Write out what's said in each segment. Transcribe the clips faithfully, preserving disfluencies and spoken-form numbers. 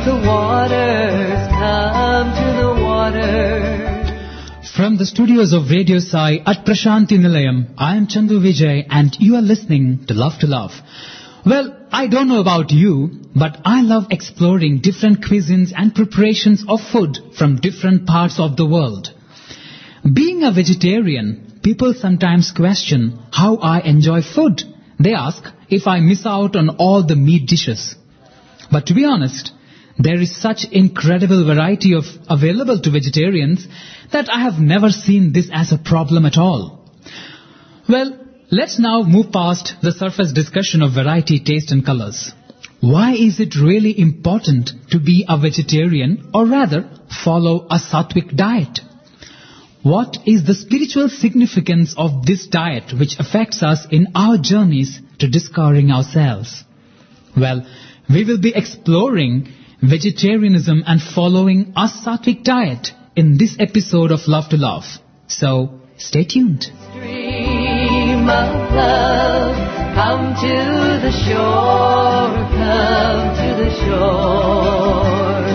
the waters, come to the waters. From the studios of Radio Sai at Prashanti Nilayam, I am Chandu Vijay and you are listening to Love to Love. Well, I don't know about you, but I love exploring different cuisines and preparations of food from different parts of the world. Being a vegetarian, people sometimes question how I enjoy food. They ask if I miss out on all the meat dishes. But to be honest, there is such incredible variety of available to vegetarians that I have never seen this as a problem at all. Well, let's now move past the surface discussion of variety, taste and colors. Why is it really important to be a vegetarian or rather follow a sattvic diet? What is the spiritual significance of this diet which affects us in our journeys to discovering ourselves? Well, we will be exploring vegetarianism and following a sattvic diet in this episode of Love to Love. So, stay tuned. Stream of love, come to the shore, come to the shore.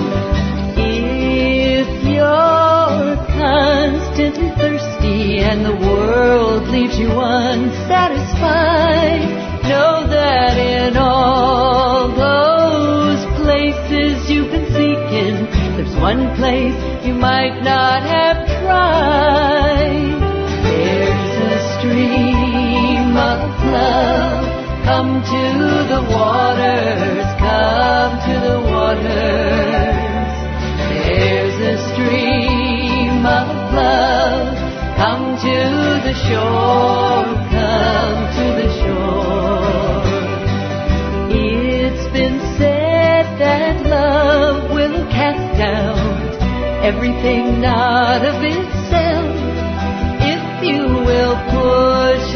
If you're constantly thirsty and the world leaves you unsatisfied, know that in all those places you've been seeking, there's one place you might not have tried. There's a stream of love, come to the waters, come to the waters. There's a stream of love, come to the shore, come to the shore. It's been said that love will cast down everything not of itself. If you will push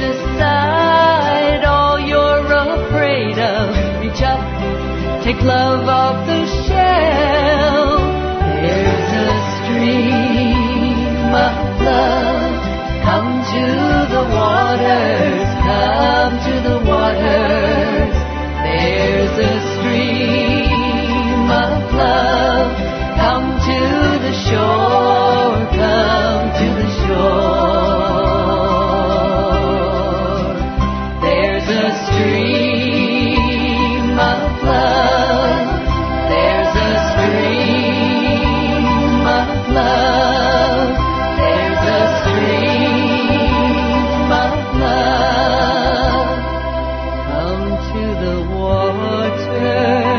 aside all you're afraid of, reach up, take love off the shelf. There's a stream of love, come to the waters, come to the waters. There's a stream of love, come to the shore, come to the shore. There's a stream of love, there's a stream of love, there's a stream of love, come to the water.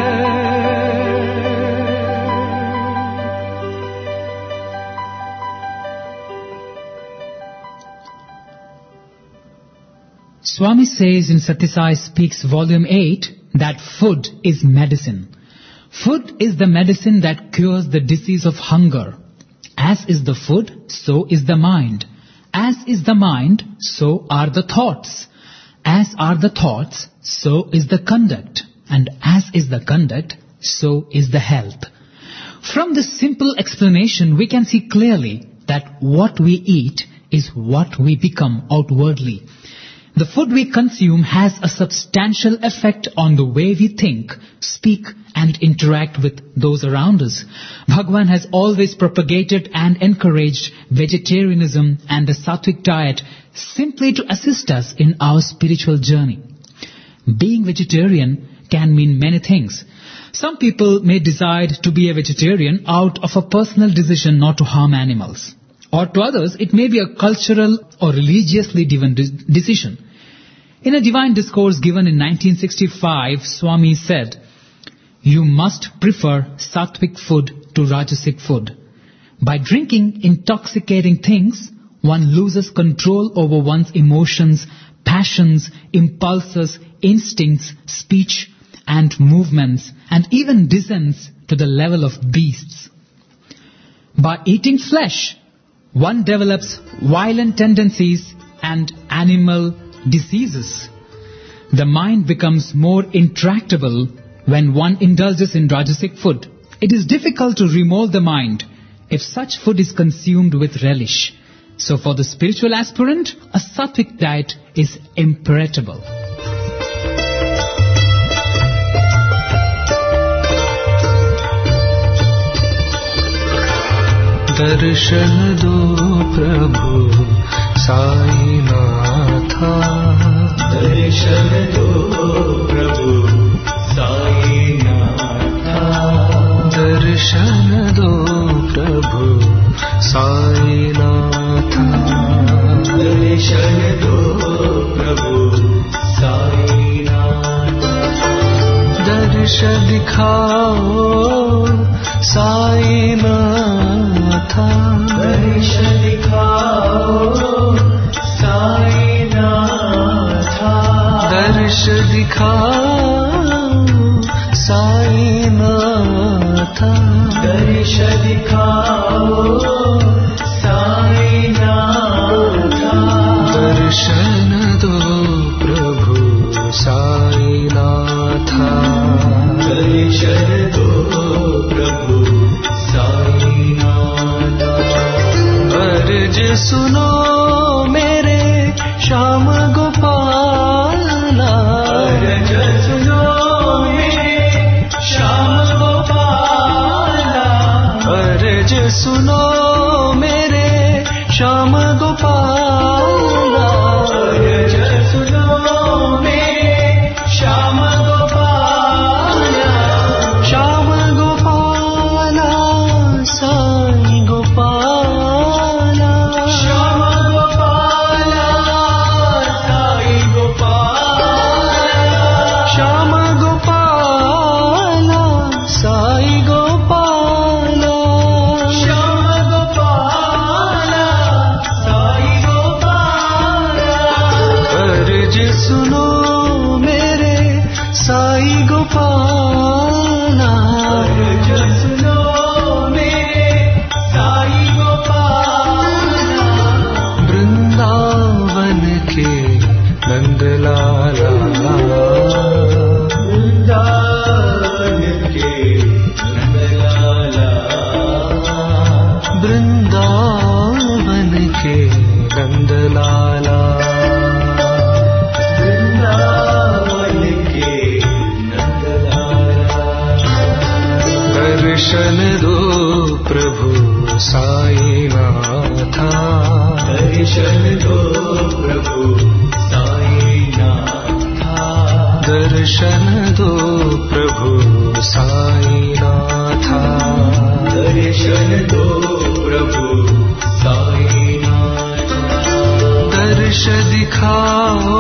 Swami says in Satyasai Speaks Volume eight that food is medicine. Food is the medicine that cures the disease of hunger. As is the food, so is the mind. As is the mind, so are the thoughts. As are the thoughts, so is the conduct. And as is the conduct, so is the health. From this simple explanation, we can see clearly that what we eat is what we become outwardly. The food we consume has a substantial effect on the way we think, speak and interact with those around us. Bhagwan has always propagated and encouraged vegetarianism and the sattvic diet simply to assist us in our spiritual journey. Being vegetarian can mean many things. Some people may decide to be a vegetarian out of a personal decision not to harm animals. Or to others, it may be a cultural or religiously driven de- decision. In a divine discourse given in nineteen sixty-five, Swami said, "You must prefer sattvic food to rajasic food. By drinking intoxicating things, one loses control over one's emotions, passions, impulses, instincts, speech and movements, and even descends to the level of beasts. By eating flesh, one develops violent tendencies and animal diseases. The mind becomes more intractable when one indulges in rajasic food. It is difficult to remold the mind if such food is consumed with relish. So for the spiritual aspirant, a sattvic diet is imperatible." दर्शन दो प्रभु साईनाथा, दर्शन दो प्रभु साईनाथा, दर्शन दो प्रभु साईनाथा, दर्शन दो प्रभु साईनाथा, दर्श दिखाओ साईनाथा, दर्श दिखाओ साईनाथा, दर्श दिखाओ साईनाथा, दर्श दिखाओ साईनाथा, दर्शन दो प्रभु साईनाथा, दर्शन दो प्रभु साईनाथा, अर्ज सुनो मेरे श्याम गोपाला, अर्ज सुनो मेरे श्याम गोपाला, अर्ज सुनो मेरे श्याम गोपाला, अर्ज सुनो मेरे श्याम गोपाला, श्याम गोपाला साई गोपाला, श्याम गोपाला साई गोपाला, श्याम गोपाला साई गोपाला, श्याम गोपाला साई गोपाला, अर्ज सुनो मेरे साई गोपाला, अर्ज सुनो मेरे साई गोपाला, वृंदावन के नंदलाला, वृंदावन के नंदलाला, वृंदावन के नंदलाला, वृंदावन के नंदलाला, दर्शन दो प्रभु साईनाथा, दर्शन दो प्रभु साईनाथा, दर्शन दो प्रभु साईनाथा, दर्शन दो प्रभु साईनाथा, दर्श दिखाओ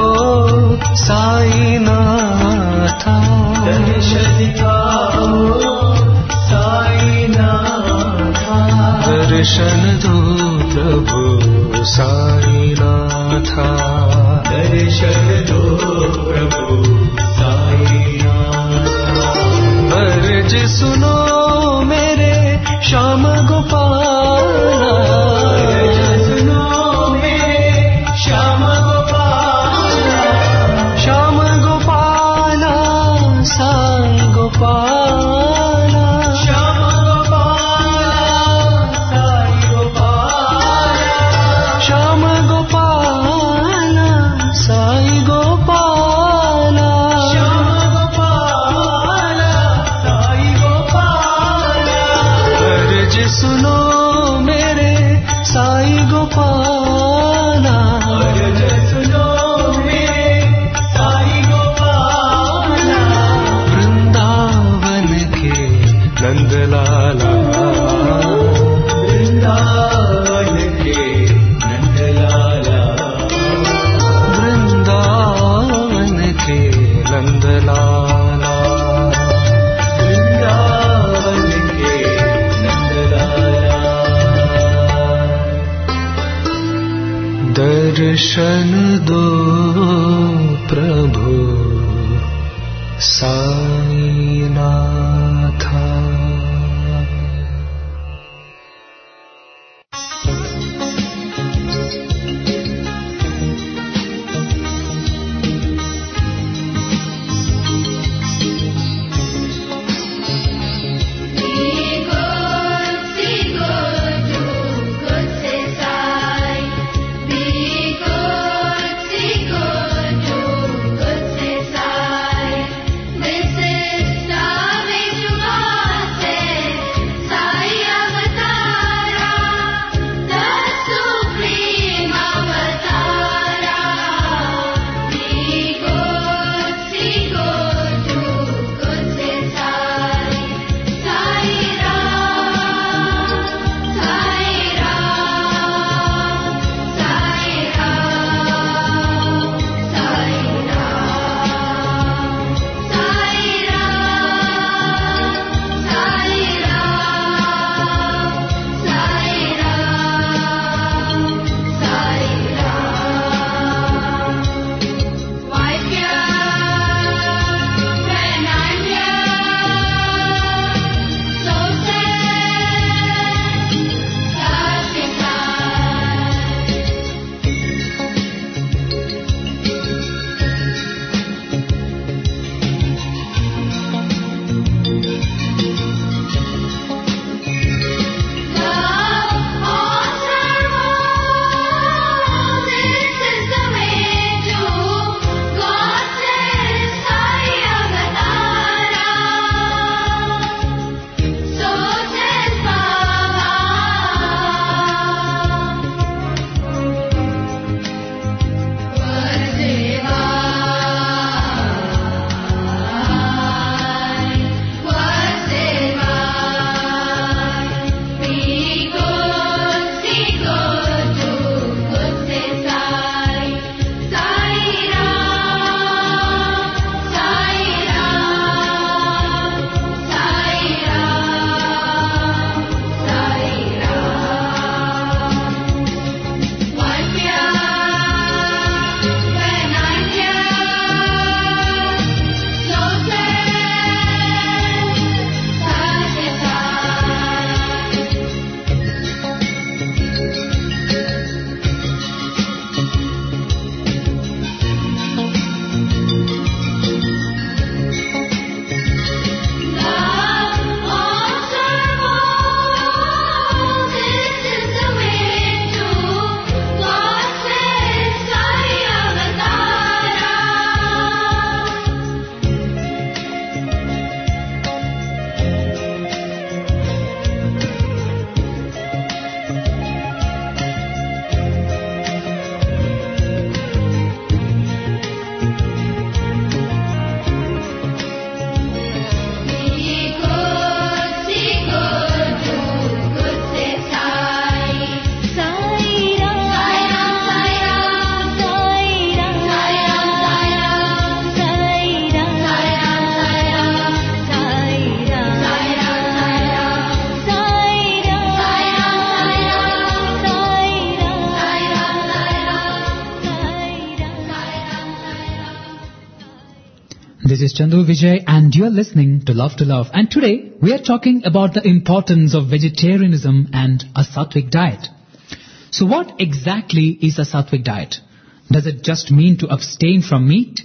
साईनाथा, दर्श दिखाओ साईनाथा, दर्शन दो प्रभु साईनाथा, दर्शन दो प्रभु साईनाथा, अर्ज सुनो मेरे श्याम गोपाला, अर्ज सुनो मेरे श्याम गोपाला, श्याम गोपाला साई गोपाला, श्याम गोपाला साई गोपाला, श्याम गोपाला साई गोपाला, श्याम गोपाला साई गोपाला, अर्ज सुनो मेरे साई गोपाला, अर्ज सुनो मेरे साई गोपाला, वृंदावन के नंदलाला, वृंदावन के नंदलाला, वृंदावन के नंदलाला, वृंदावन के नंदलाला, दर्शन दो प्रभु साईनाथा। This is Chandu Vijay and you are listening to Love to Love. And today we are talking about the importance of vegetarianism and a Sattvic diet. So what exactly is a Sattvic diet? Does it just mean to abstain from meat?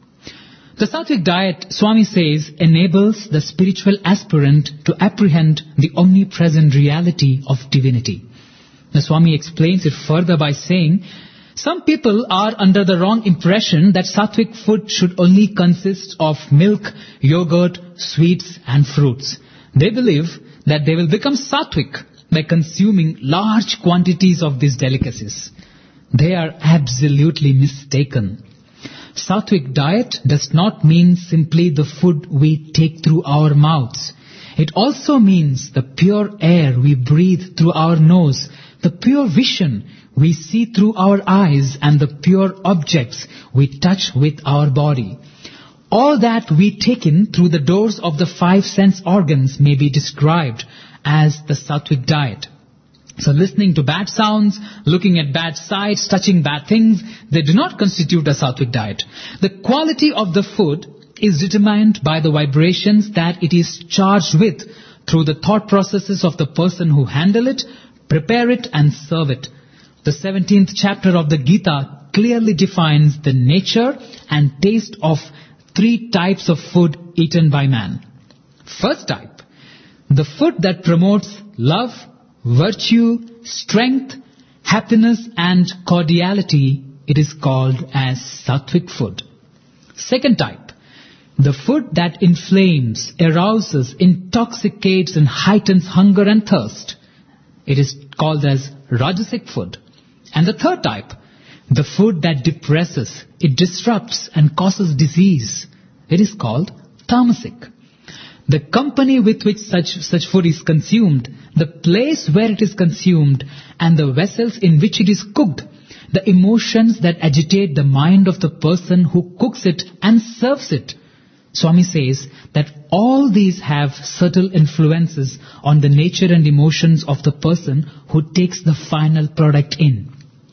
The Sattvic diet, Swami says, enables the spiritual aspirant to apprehend the omnipresent reality of divinity. The Swami explains it further by saying, some people are under the wrong impression that Sattvic food should only consist of milk, yogurt, sweets and fruits. They believe that they will become Sattvic by consuming large quantities of these delicacies. They are absolutely mistaken. Sattvic diet does not mean simply the food we take through our mouths. It also means the pure air we breathe through our nose, the pure vision we see through our eyes, and the pure objects we touch with our body. All that we take in through the doors of the five sense organs may be described as the Sattvic diet. So listening to bad sounds, looking at bad sights, touching bad things, they do not constitute a Sattvic diet. The quality of the food is determined by the vibrations that it is charged with through the thought processes of the person who handle it, prepare it and serve it. The seventeenth chapter of the Gita clearly defines the nature and taste of three types of food eaten by man. First type, the food that promotes love, virtue, strength, happiness and cordiality, it is called as Sattvic food. Second type, the food that inflames, arouses, intoxicates and heightens hunger and thirst, it is called as Rajasic food. And the third type, the food that depresses, it disrupts and causes disease, it is called Tamasic. The company with which such, such food is consumed, the place where it is consumed, and the vessels in which it is cooked, the emotions that agitate the mind of the person who cooks it and serves it. Swami says that all these have subtle influences on the nature and emotions of the person who takes the final product in.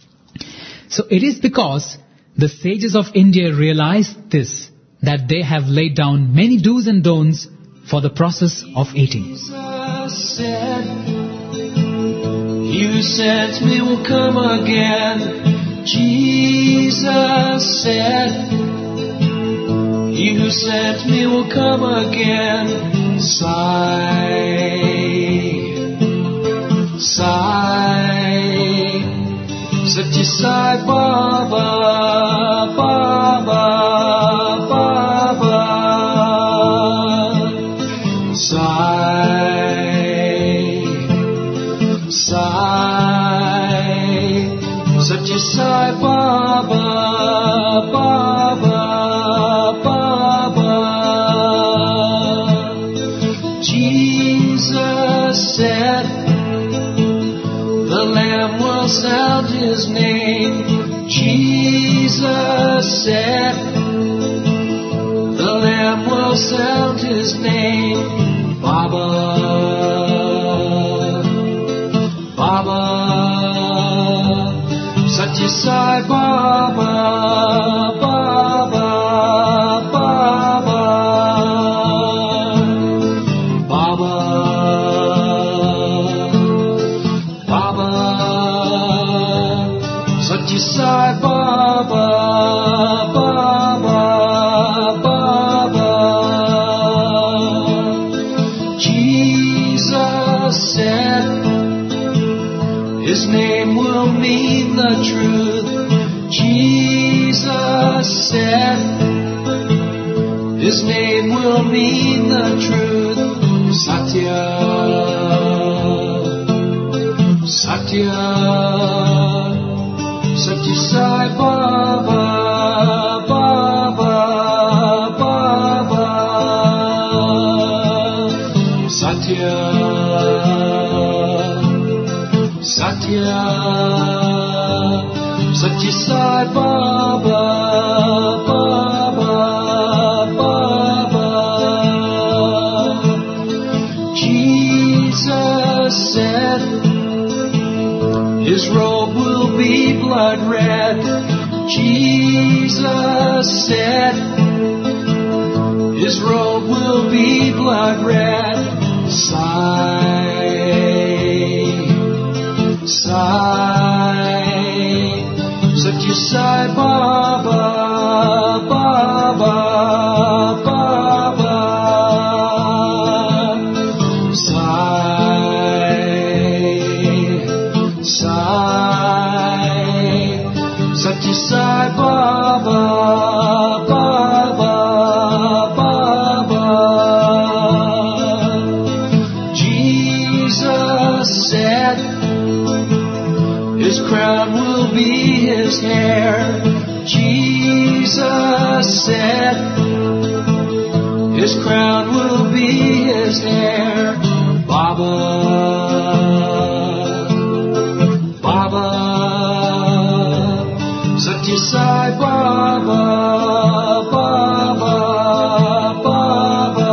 So it is because the sages of India realized this, that they have laid down many do's and don'ts for the process of eating. Jesus said, "He who sent me will come again." Jesus said, "He who sent me will come again." Sigh, sigh, Satya Sai Baba, Baba, Baba. Sigh, sigh, Satya Sai Baba, Baba, Baba. Jesus said, the Lamb will sound His name. Jesus said, the Lamb will sound His name. Baba, Baba, Satya Sai Baba, Baba, Baba, Baba, Baba, Satya Sai Baba, Baba, Baba. Jesus said, His name will mean the truth. Jesus said, His name will mean the truth. Satya, Satya, Satya Sai Baba, Baba, Baba. Satya, Satya, Satya Sai Baba, Baba, Baba. Jesus said, His robe will be blood red. Jesus said, His robe will be blood red. Sigh, sigh, Satya Sai Baba, Baba, Baba. Sigh, sigh, Satya Sai Baba, Baba, Baba. Jesus said His crown will be His hair. Jesus said His crown will be His hair. Baba, Baba, Satya Sai Baba, Baba, Baba,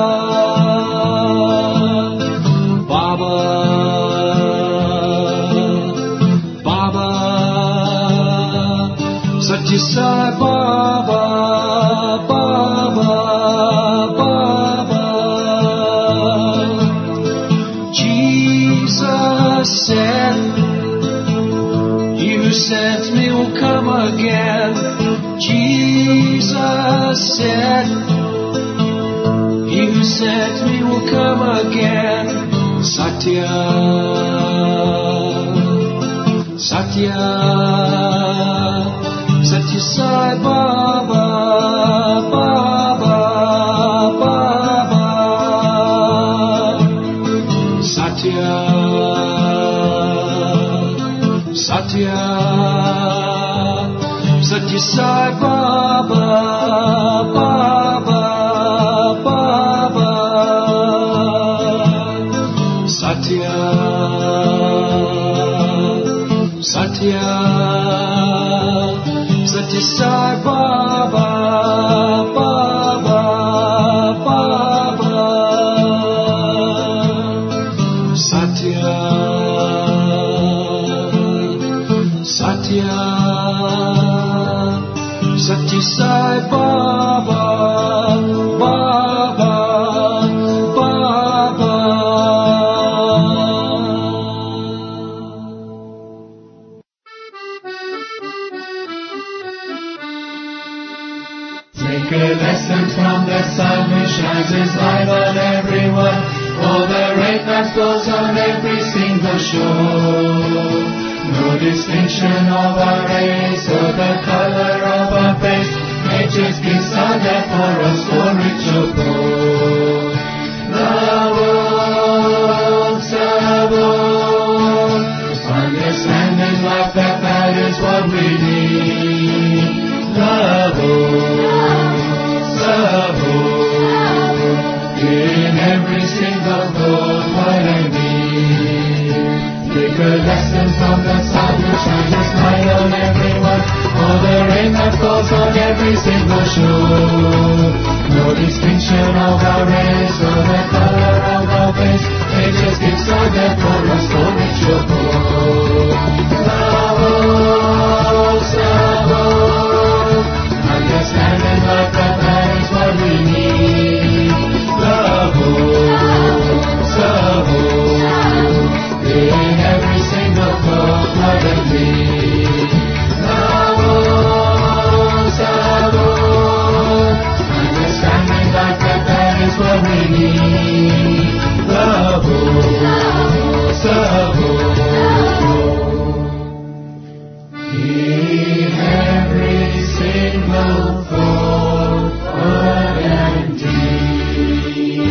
Baba, Baba, Satya Sai Baba, Baba, Baba. Jesus said, He who sent me will come again. Jesus said, He who sent me will come again. Satya, Satya, Satya Sai Baba, Baba, Baba. Satya, Satya, Satya Sai Baba, Baba, Baba. Satya, Satya, Satya Sai Baba, Baba, Baba. Satya, Satya, Satya Sai Baba, Baba, Baba. Take a lesson from the sun who shines His light on everyone. All the rain that falls on every single shore. No distinction of our race or the color of our face. Nature's gifts are there for us, for rich or poor. Love all, serve all. Understanding life, that that is what we need. Love all, serve all. In every single thought, what I need. Take a lesson from the sun who shines His light on everyone. All the rain that falls on every single shore. No distinction of our race or the color of our face. Nature's gifts are there for us, for rich or poor. Love all, serve all. Understanding life, that that is what we need. Love all, serve all. In every single thought, what I need. Love all, serve all. Understanding life, that that is what we need. Love all, serve all. In every single thought, word and deed.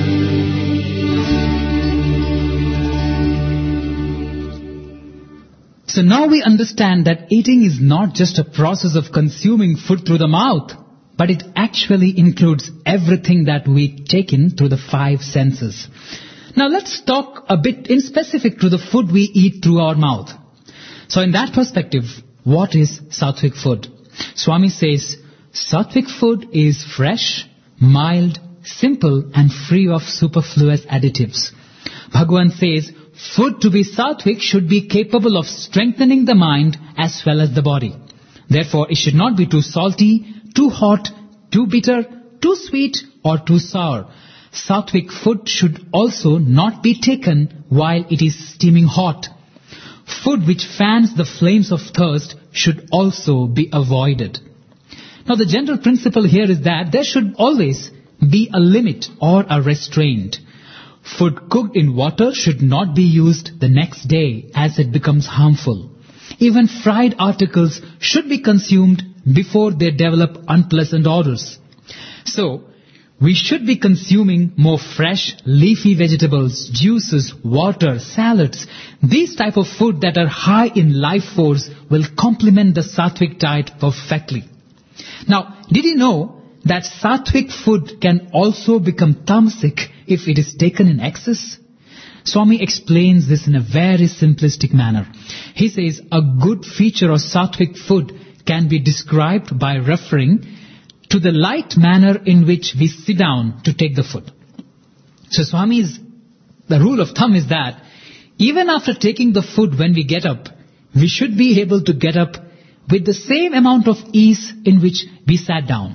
So now we understand that eating is not just a process of consuming food through the mouth, but it actually includes everything that we take in through the five senses. Now let's talk a bit in specific to the food we eat through our mouth. So in that perspective, what is sattvic food? Swami says, sattvic food is fresh, mild, simple and free of superfluous additives. Bhagavan says, food to be sattvic should be capable of strengthening the mind as well as the body. Therefore, it should not be too salty, too hot, too bitter, too sweet or too sour. Sattvic food should also not be taken while it is steaming hot. Food which fans the flames of thirst should also be avoided. Now the general principle here is that there should always be a limit or a restraint. Food cooked in water should not be used the next day as it becomes harmful. Even fried articles should be consumed before they develop unpleasant odors. So, we should be consuming more fresh, leafy vegetables, juices, water, salads. These type of food that are high in life force will complement the sattvic diet perfectly. Now, did you know that sattvic food can also become tamasic if it is taken in excess? Swami explains this in a very simplistic manner. He says a good feature of sattvic food can be described by referring to the light manner in which we sit down to take the food. So Swami's, the rule of thumb is that even after taking the food when we get up, we should be able to get up with the same amount of ease in which we sat down.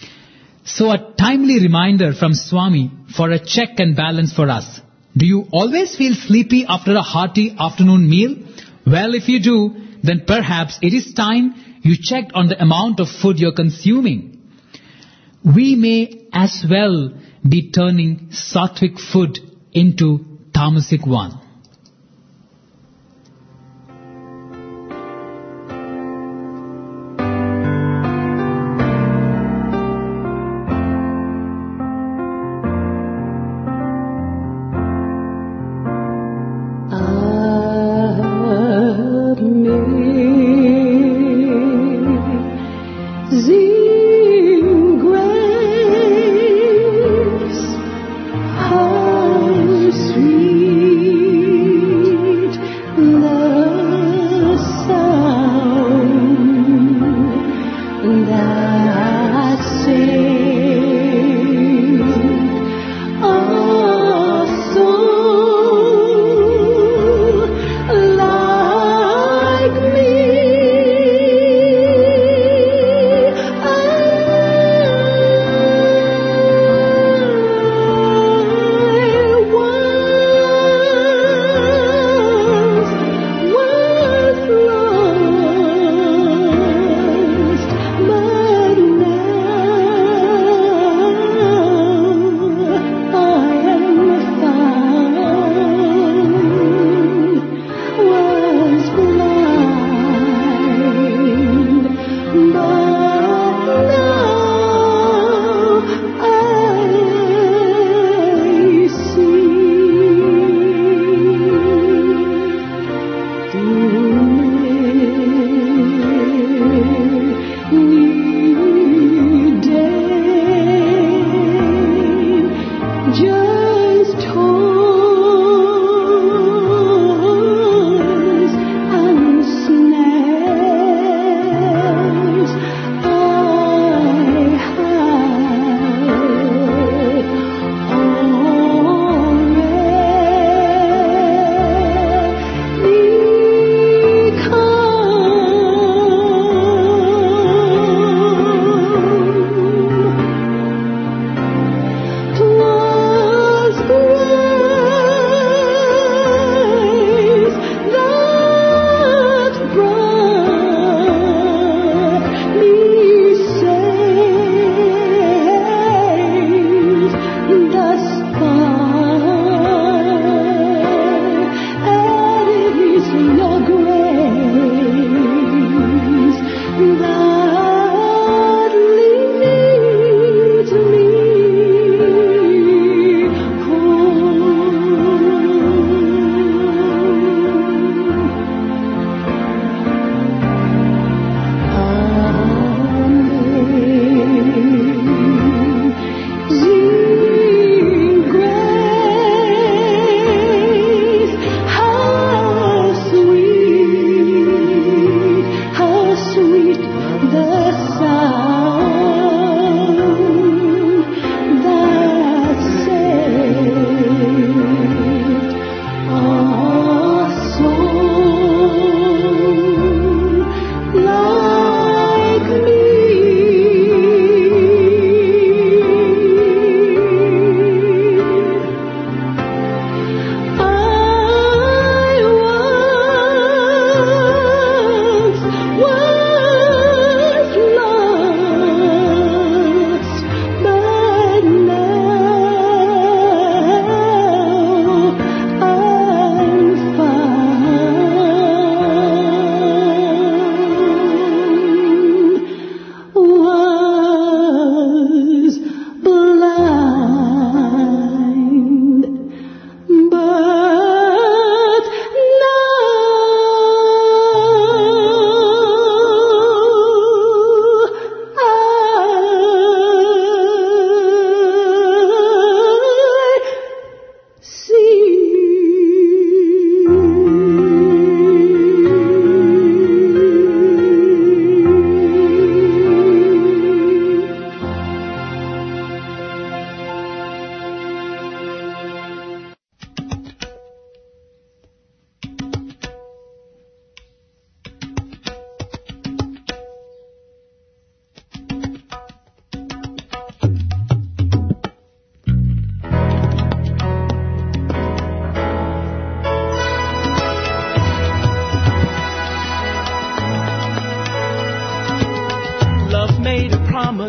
So a timely reminder from Swami for a check and balance for us. Do you always feel sleepy after a hearty afternoon meal? Well, if you do, then perhaps it is time you checked on the amount of food you're consuming. We may as well be turning sattvic food into tamasic one. Sweet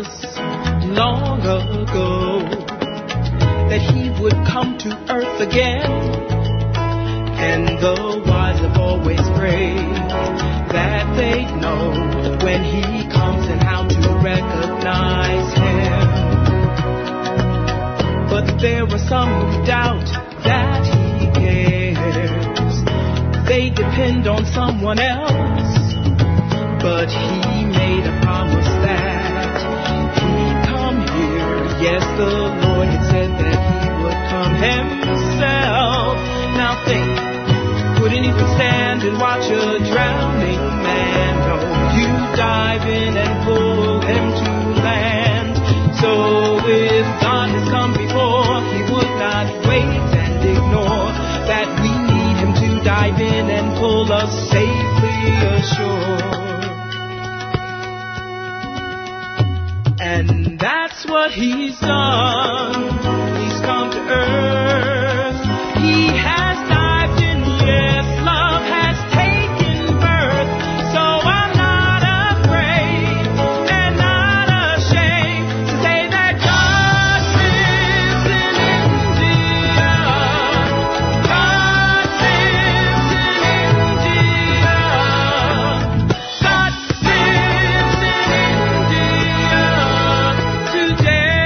promise long ago that he would come to earth again. And the wise have always prayed that they know when he comes and how to recognize him. But there are some who doubt that he cares. They depend on someone else. But he made a promise that he'd come here. Yes, the Lord had said that he would come himself. Now think, would anyone stand and watch a drowning man? No, you dive in and pull him to land. So if God has come before, he would not wait and ignore that we need him to dive in and pull us safely ashore. And that's what he's done. He's come to earth. He has dived in. Yes, love has taken birth. So I'm not afraid and not ashamed to say that God lives in India. God lives in India. God lives in India today.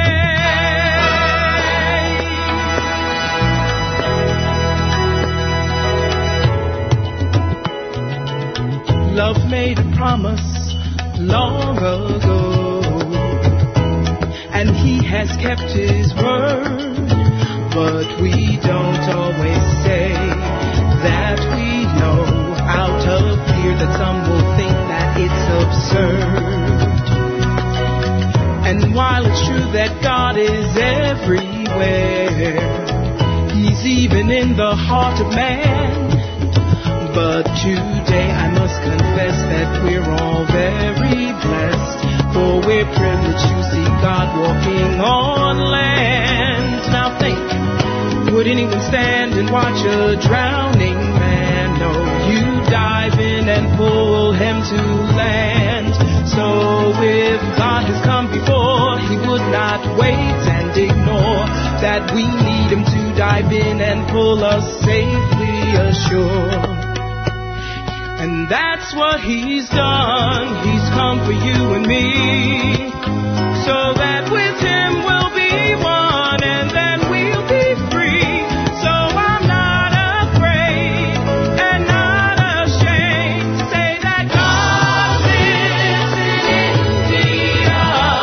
Love made a promise long ago, and he has kept his word. But we don't always say that we know, out of fear that some will think that it's absurd. And while it's true that God is everywhere, he's even in the heart of man. But today I must confess that we're all very blessed, for we're privileged to see God walking on land. Now think, would anyone stand and watch a drowning man? No, you dive in and pull him to land. So if God has come before, he would not wait and ignore that we need him to dive in and pull us safely ashore. And that's what he's done. He's come for you and me, so that with him we'll be one, and then we'll be free. So I'm not afraid and not ashamed to say that God lives in India.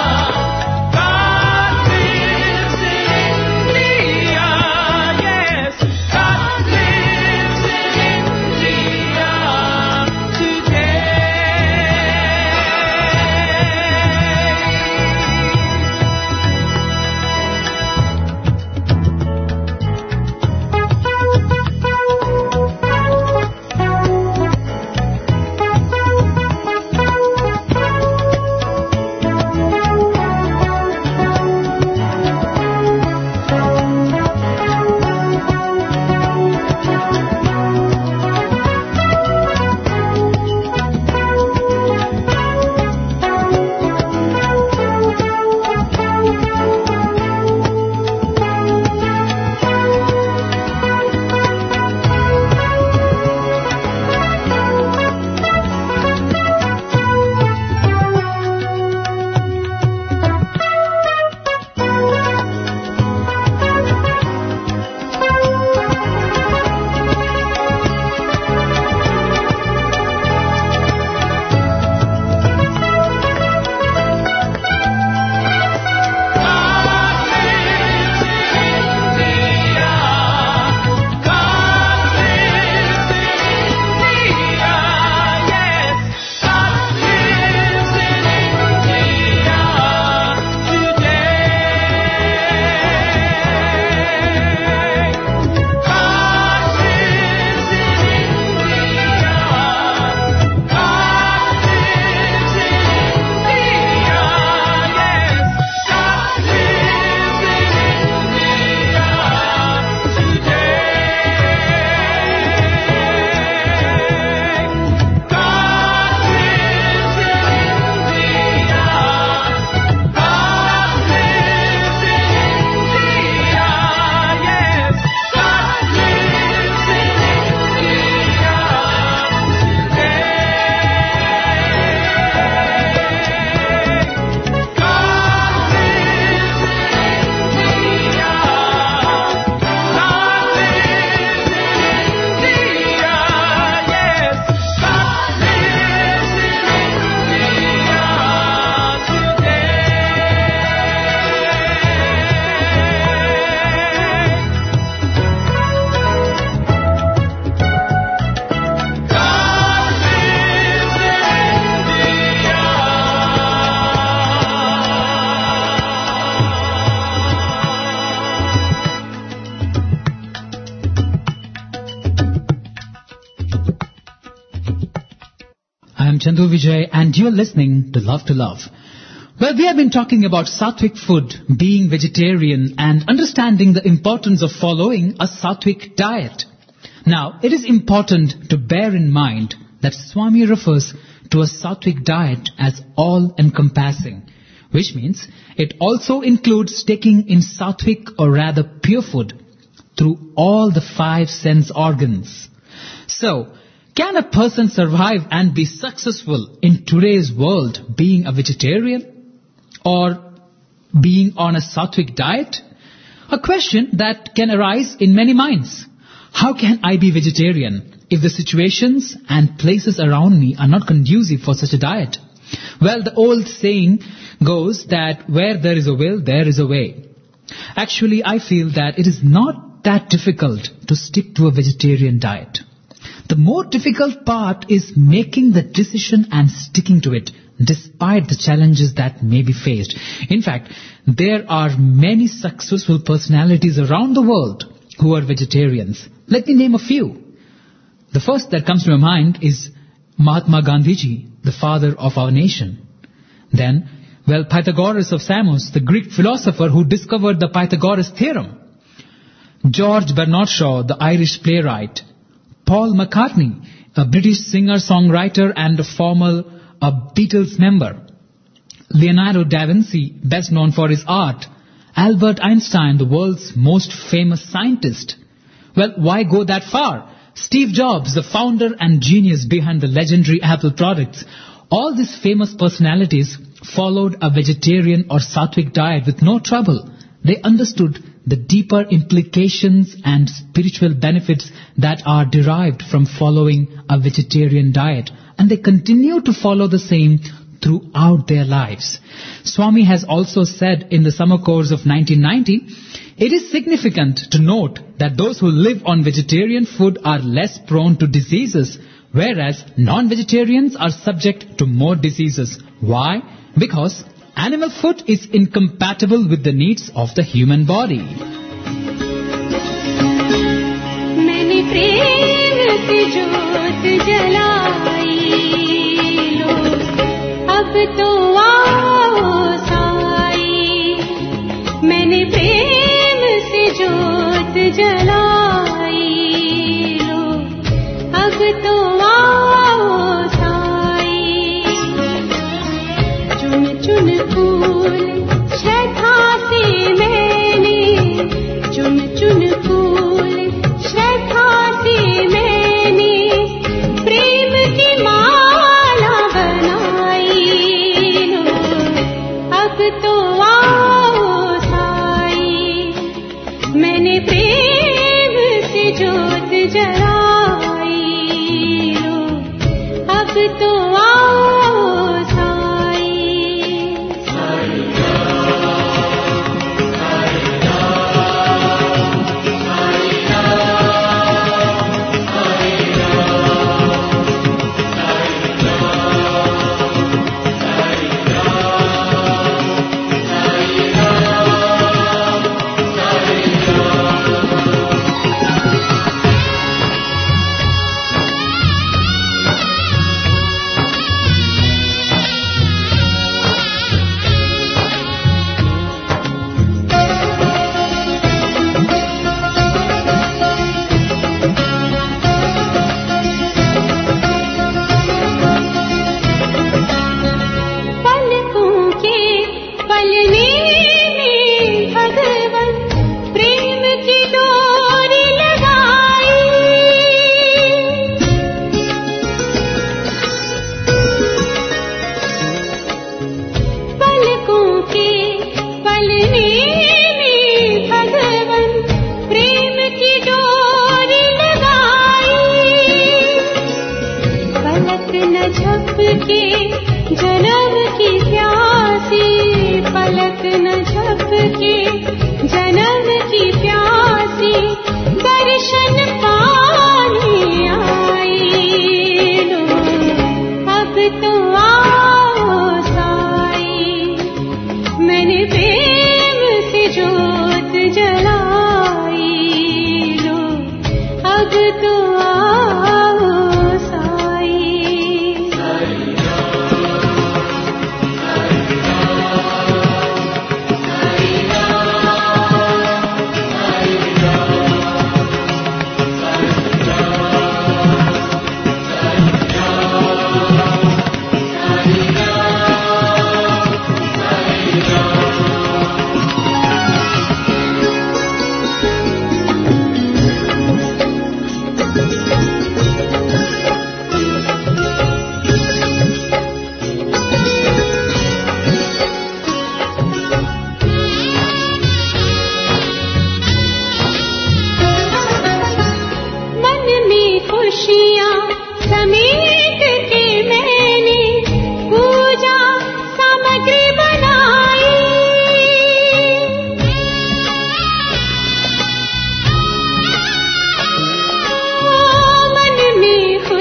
God lives in India. Yes, God lives in India today. Chandu Vijay and you're listening to Love to Love. Well, we have been talking about Sattvic food, being vegetarian and understanding the importance of following a Sattvic diet. Now, it is important to bear in mind that Swami refers to a Sattvic diet as all-encompassing, which means it also includes taking in Sattvic or rather pure food through all the five sense organs. So, can a person survive and be successful in today's world being a vegetarian or being on a Sattvic diet? A question that can arise in many minds. How can I be vegetarian if the situations and places around me are not conducive for such a diet? Well, the old saying goes that where there is a will, there is a way. Actually, I feel that it is not that difficult to stick to a vegetarian diet. The more difficult part is making the decision and sticking to it, despite the challenges that may be faced. In fact, there are many successful personalities around the world who are vegetarians. Let me name a few. The first that comes to my mind is Mahatma Gandhiji, the father of our nation. Then, well, Pythagoras of Samos, the Greek philosopher who discovered the Pythagoras theorem. George Bernard Shaw, the Irish playwright. Paul McCartney, a British singer-songwriter and a former a Beatles member. Leonardo da Vinci, best known for his art. Albert Einstein, the world's most famous scientist. Well, why go that far? Steve Jobs, the founder and genius behind the legendary Apple products. All these famous personalities followed a vegetarian or Sattvic diet with no trouble. They understood the deeper implications and spiritual benefits that are derived from following a vegetarian diet, and they continue to follow the same throughout their lives. Swami has also said in the summer course of nineteen ninety, it is significant to note that those who live on vegetarian food are less prone to diseases, whereas non-vegetarians are subject to more diseases. Why? Because animal food is incompatible with the needs of the human body. Many prem se jyot jalai lo, ab to aao sai. Many prem se jyot jalai lo, ab to aao sai. Chun chun फूल श्रद्धा से मैंने चुन चुन फूल श्रद्धा से मैंने प्रेम की माला बनाई लो अब तो आओ साई मैंने प्रेम से जोत जलाई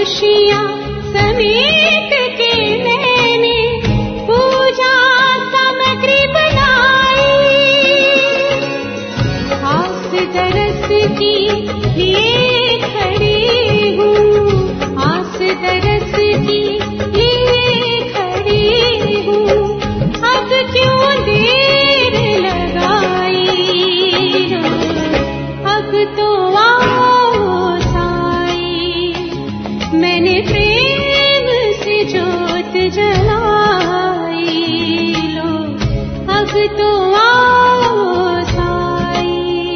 खुशियाँ समेट के मैंने पूजा सामग्री बनाई। आस तरस की लिए खड़ी हूँ, आस तरस की लिए खड़ी हूँ। अब क्यों देर लगाई, अब तो आओ साई। मैंने प्रेम से जोत जलाई, लो अब तो आओ साई।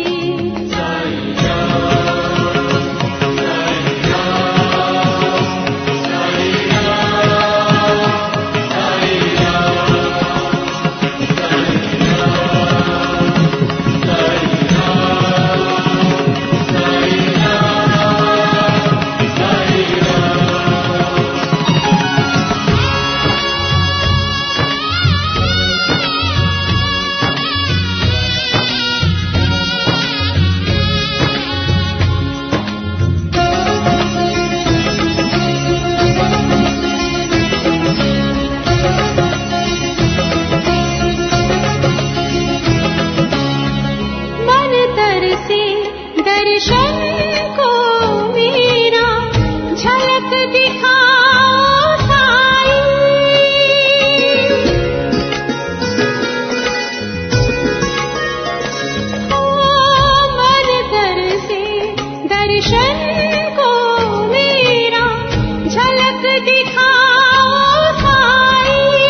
मन तरसे दर्शन को मेरा, झलक दिखाओ साई। ओ मन तरसे दर्शन को मेरा, झलक दिखाओ साई।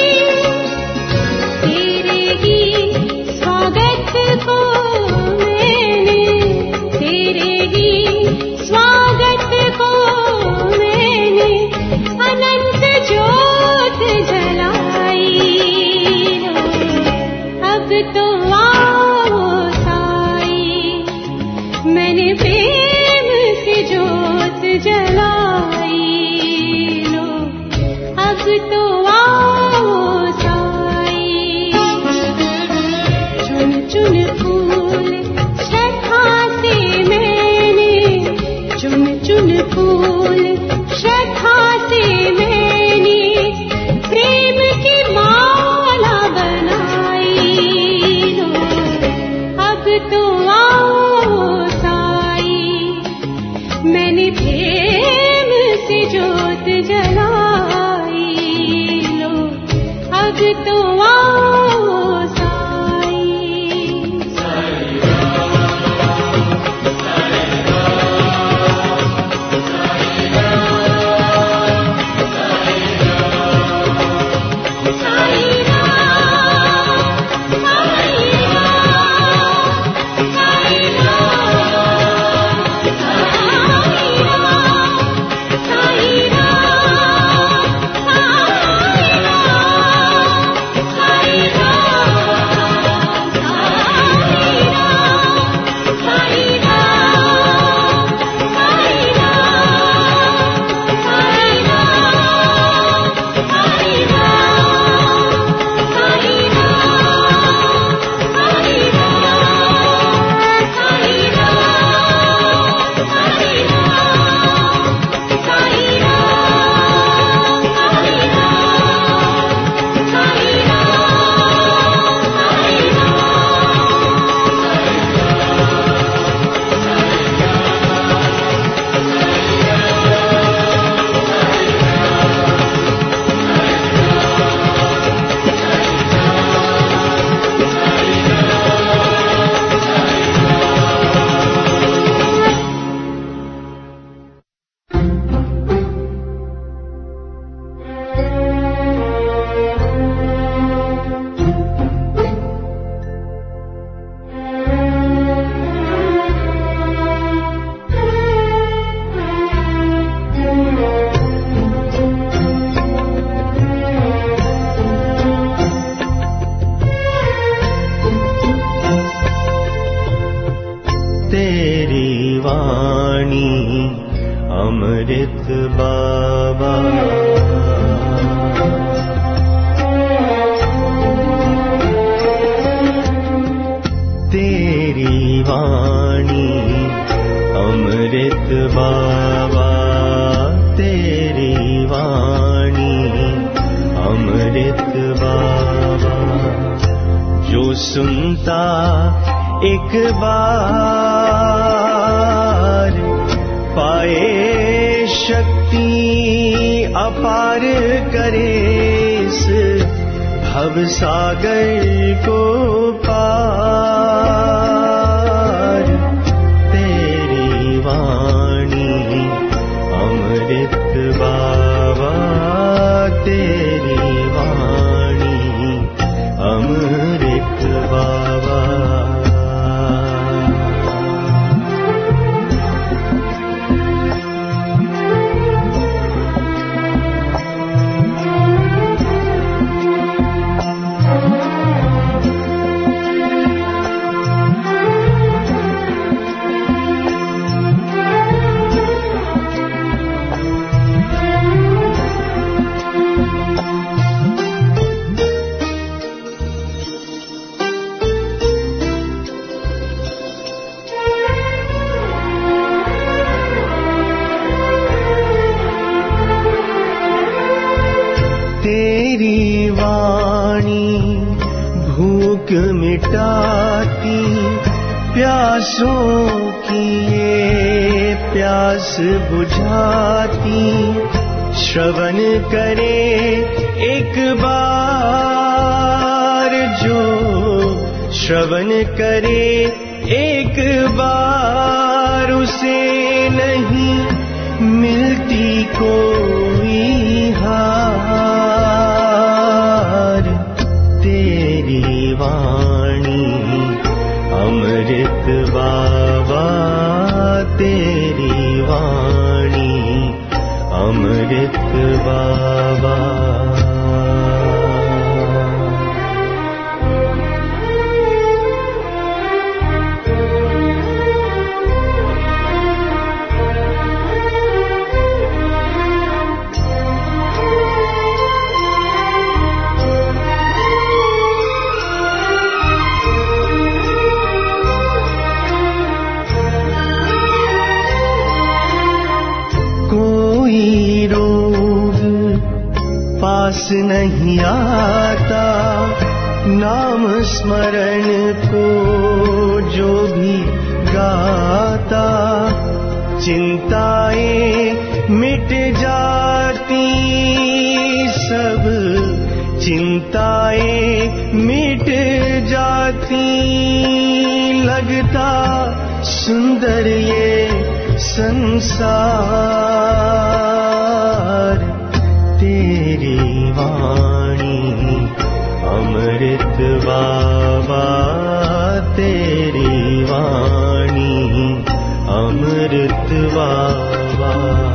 तेरे ही स्वागत को मैंने, तेरे ही स्वागत को मैंने अनंत ज्योत जलाई। अब तो आओ साई, मैंने प्रेम से जोत जलाई। लो अब तो आओ साई। चुन चुन फूल श्रद्धा से मैंने, चुन चुन फूल श्रद्धा से मैंने प्रेम की माला बनाई। लो अब तो आओ साई, मैंने प्रेम से जोत जलाई। लो अब तो आओ साई। अमृत बाबा तेरी वाणी अमृत बाबा सुनता एक बार पाए शक्ति अपार करे इस भव सागर को पार। तेरी वाणी अमृत बाबा, तेरी वाणी अमृत बाबा। तेरी वाणी भूख मिटाती, प्यासों की ये प्यास बुझाती। श्रवण करे एक बार जो, श्रवण करे एक बार, उसे नहीं मिलती कोई हार। तेरी वाणी अमृत बाबा, तेरी वाणी अमृत बाबा। पास नहीं आता, नाम स्मरण को जो भी गाता। चिंताएं मिट जाती, सब चिंताएं मिट जाती। लगता सुंदर ये संसार। तेरी वाणी अमृत बाबा, तेरी वाणी अमृत बाबा।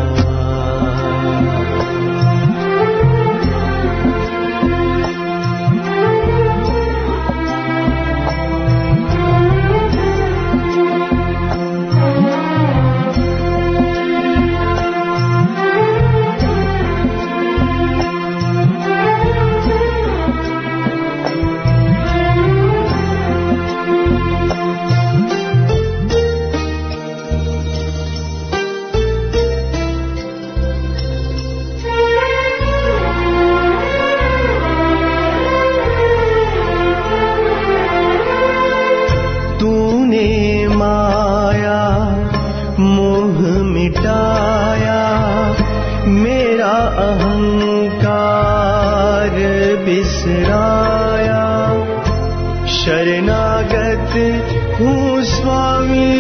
शरणागत हूँ स्वामी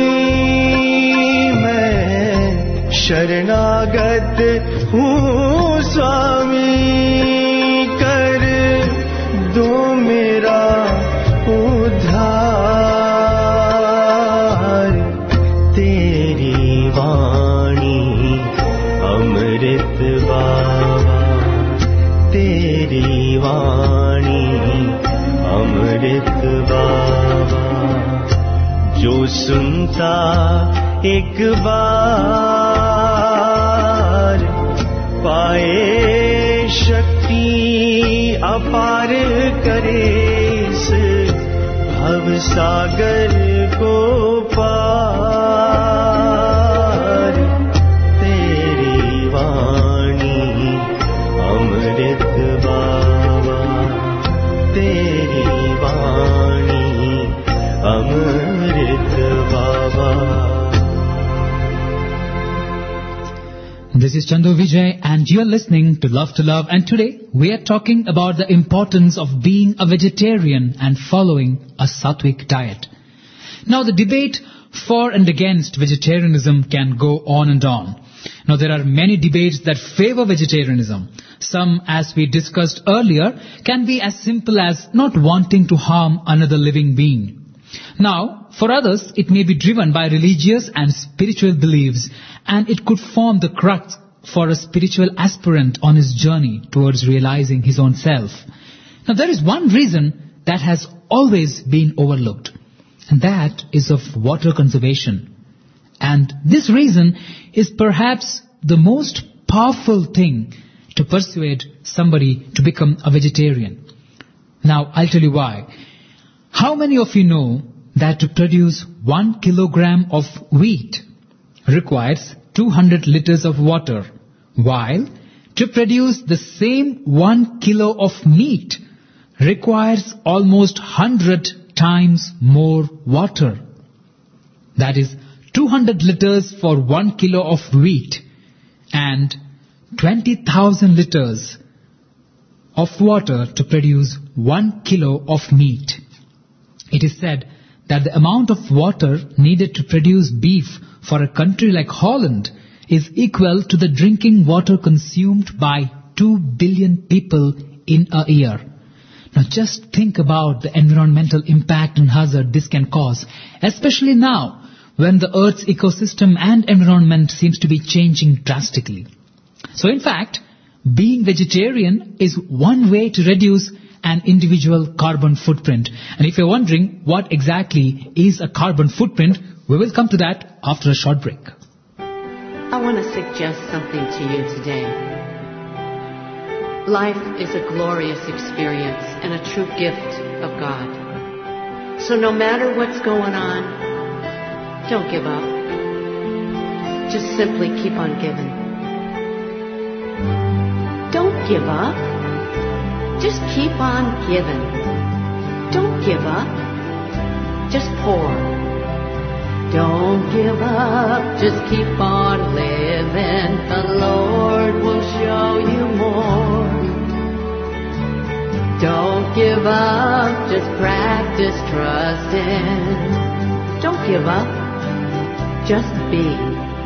मैं, शरणागत हूँ स्वामी। कर दो मेरा उद्धार। तेरी वाणी अमृत बाबा, तेरी वाणी अमृत बाबा। जो सुनता एक बार पाए शक्ति अपार करे इस भव सागर को पार। तेरी वाणी अमृत बाबा, तेरी वाणी This is Chandu Vijay and you are listening to Love to Love, and today we are talking about the importance of being a vegetarian and following a Sattvic diet. Now the debate for and against vegetarianism can go on and on. Now there are many debates that favor vegetarianism. Some, as we discussed earlier, can be as simple as not wanting to harm another living being. Now, for others, it may be driven by religious and spiritual beliefs, and it could form the crux for a spiritual aspirant on his journey towards realizing his own self. Now, there is one reason that has always been overlooked, and that is of water conservation. And this reason is perhaps the most powerful thing to persuade somebody to become a vegetarian. Now, I'll tell you why. How many of you know that to produce one kilogram of wheat requires two hundred liters of water, while to produce the same one kilo of meat requires almost one hundred times more water? That is two hundred liters for one kilo of wheat and twenty thousand liters of water to produce one kilo of meat. It is said that the amount of water needed to produce beef for a country like Holland is equal to the drinking water consumed by two billion people in a year. Now just think about the environmental impact and hazard this can cause, especially now when the Earth's ecosystem and environment seems to be changing drastically. So in fact, being vegetarian is one way to reduce an individual carbon footprint. And if you're wondering what exactly is a carbon footprint, we will come to that after a short break. I want to suggest something to you today. Life is a glorious experience and a true gift of God. So no matter what's going on, don't give up. Just simply keep on giving. Don't give up. Just keep on giving. Don't give up. Just pour. Don't give up. Just keep on living. The Lord will show you more. Don't give up. Just practice trusting. Don't give up. Just be.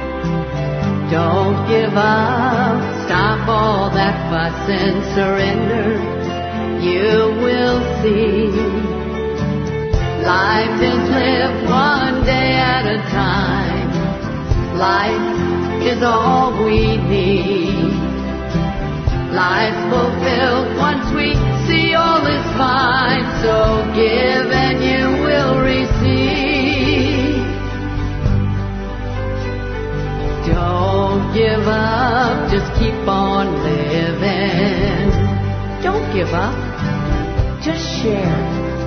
Don't give up. Stop all that fuss and surrender. You will see. Life is lived one day at a time. Life is all we need. Life's fulfilled once we see all is fine. So give and you will receive. Don't give up, just keep on living. Don't give up, just share.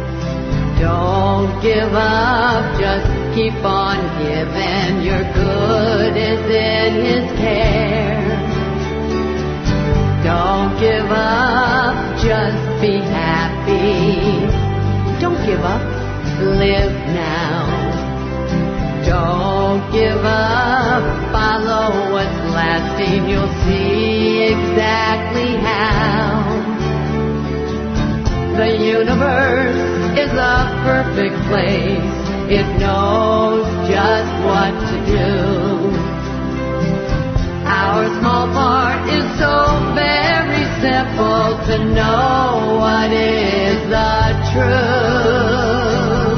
Don't give up, just keep on giving. Your good is in His care. Don't give up, just be happy. Don't give up, live now. Don't give up, follow what's lasting. You'll see exactly how. The universe is a perfect place. It knows just what to do. Our small part is so very simple to know what is the truth.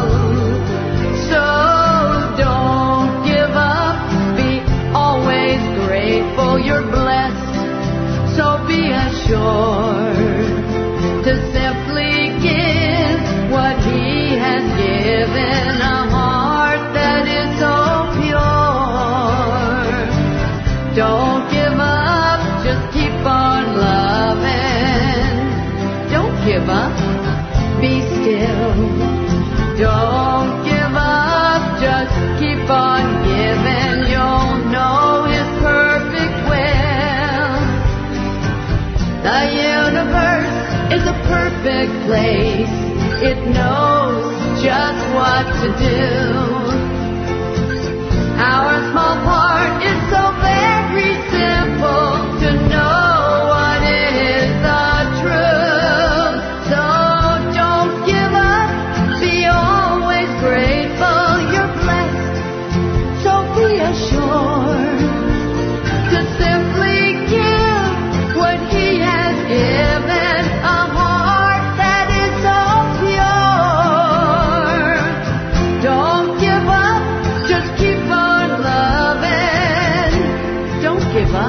So don't give up, be always grateful. You're blessed, so be assured to simply give what He has given, a heart that is so pure. Don't give up, just keep on loving. Don't give up, be still. Don't give up, just keep on giving. You'll know His perfect will. The universe is a perfect place. It knows just what to do. Our small part is so very simple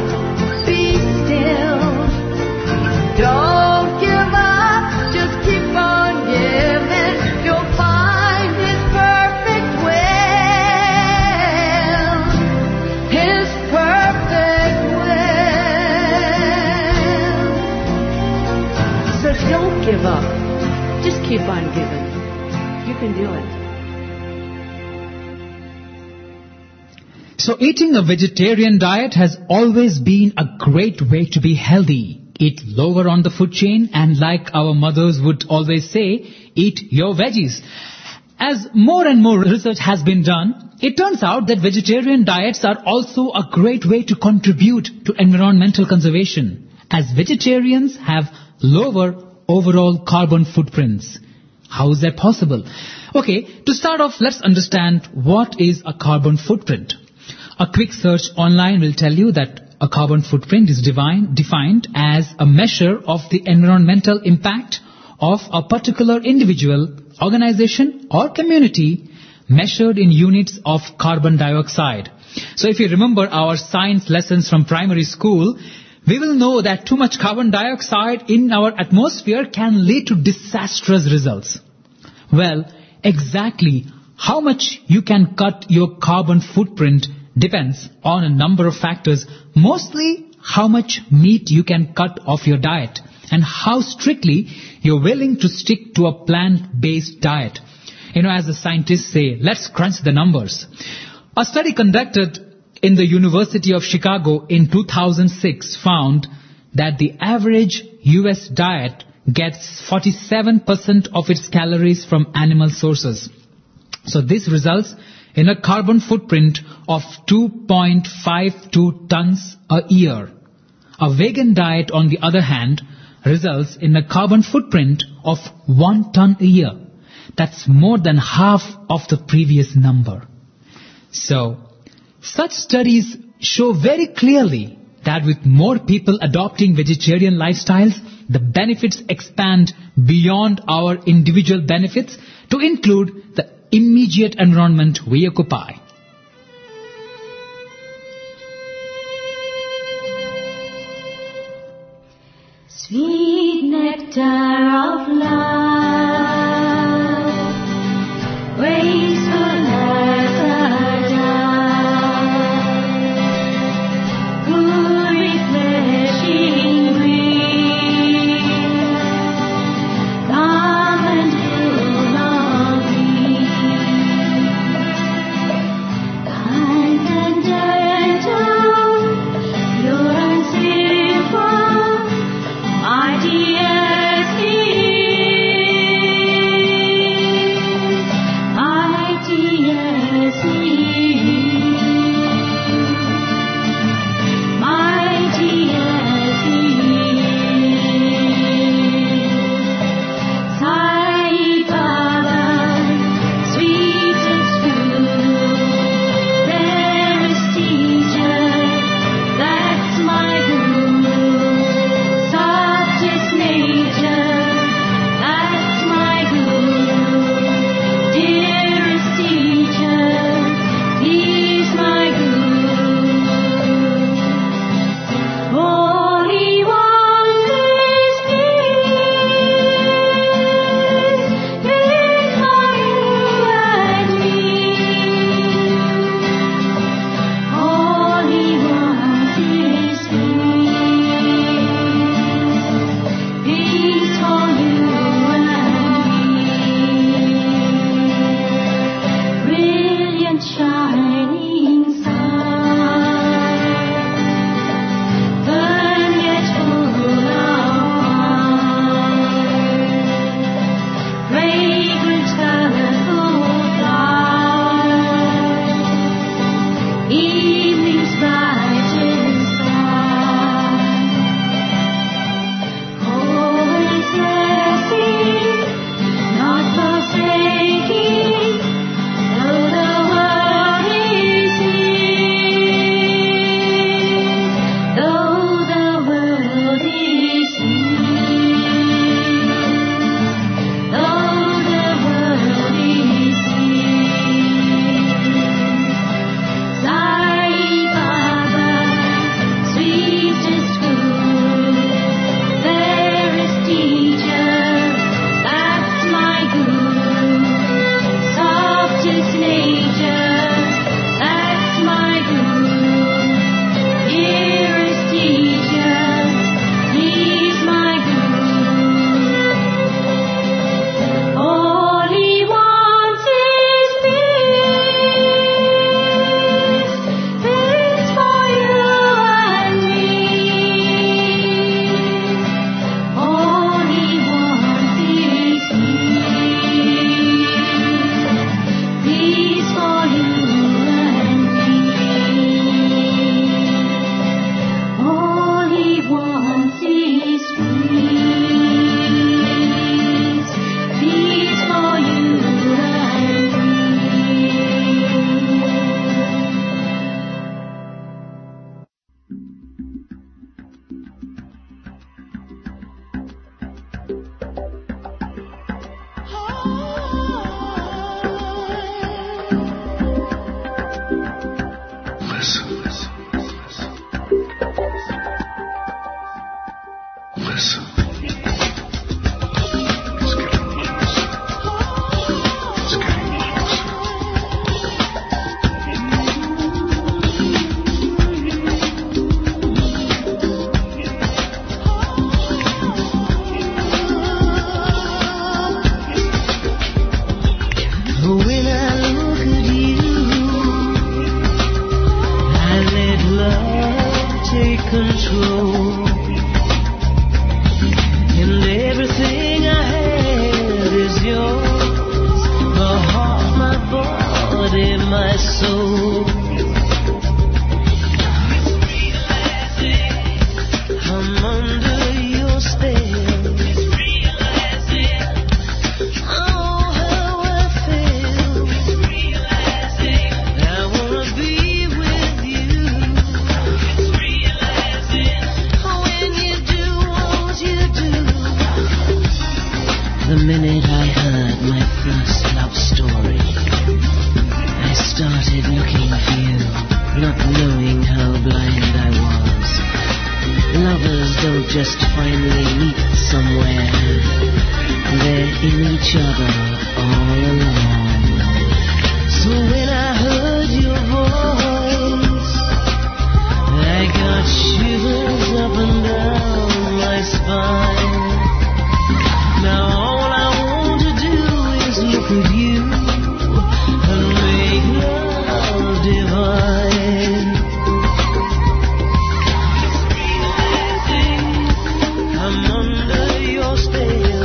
be still. Don't give up, just keep on giving. You'll find His perfect will. His perfect will. So don't give up. Just keep on giving. You can do it. So eating a vegetarian diet has always been a great way to be healthy. Eat lower on the food chain, and like our mothers would always say, eat your veggies. As more and more research has been done, it turns out that vegetarian diets are also a great way to contribute to environmental conservation, as vegetarians have lower overall carbon footprints. How is that possible? Okay, to start off, let's understand what is a carbon footprint. A quick search online will tell you that a carbon footprint is divine, defined as a measure of the environmental impact of a particular individual, organization or community measured in units of carbon dioxide. So if you remember our science lessons from primary school, we will know that too much carbon dioxide in our atmosphere can lead to disastrous results. Well, exactly how much you can cut your carbon footprint depends on a number of factors, mostly how much meat you can cut off your diet and how strictly you're willing to stick to a plant-based diet. You know, as the scientists say, let's crunch the numbers. A study conducted in the University of Chicago in two thousand six found that the average U S diet gets forty-seven percent of its calories from animal sources. So this results in a carbon footprint of two point five two tons a year. A vegan diet, on the other hand, results in a carbon footprint of one ton a year. That's more than half of the previous number. So, such studies show very clearly that with more people adopting vegetarian lifestyles, the benefits expand beyond our individual benefits to include the immediate environment we occupy. Sweet nectar of love, graceful as a dove, good refreshing breeze, come and fill all peace. Kind and gentle, pure and simple, my dearest He control. And everything I have is yours. My heart, my body, my soul. I'm under your spell. Oh, how I feel. I wanna be with you. When you do what you do. The minute I heard my first love story, I started looking for you, not knowing how blind I was. Lovers don't just finally meet somewhere. They're in each other all along. So when I heard your voice, I got shivers up and down my spine. Now all I want to do is look at you and make love divine. I'm under your spell.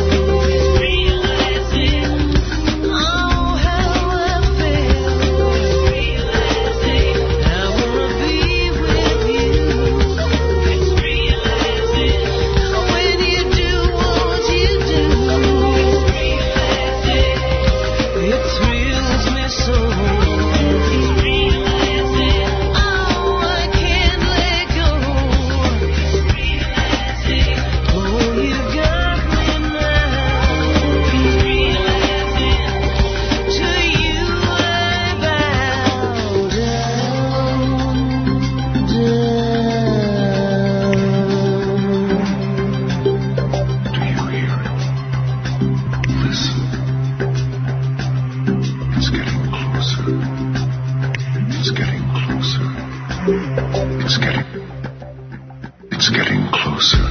Oh, how I feel. I wanna be with you. When you do what you do, it thrills me so. Oh, I can't let go. Oh, you got me now. To you I bow It's getting closer.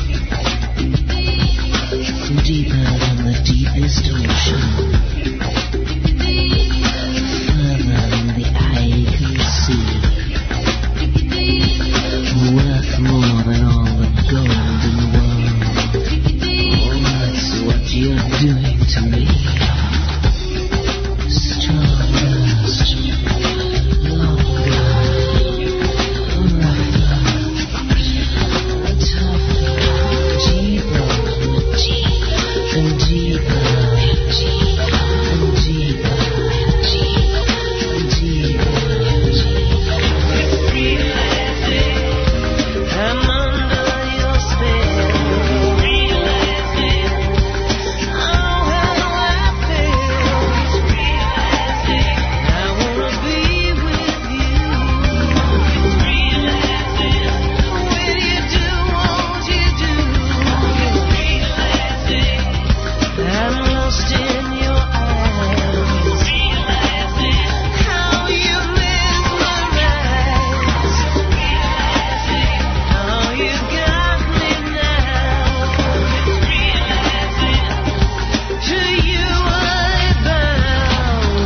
deeper than the deepest ocean, further than the eye can see, worth more than all the gold in the world. Oh, that's what you're doing to me. Stardust, longer, rougher, tougher, deeper, and deeper, and deeper, and deeper. I'm under your spell. Oh, how I feel. I wanna be with you. When you do what you do, I'm lost in your eyes. How you mesmerize. How you got me now. To you I bow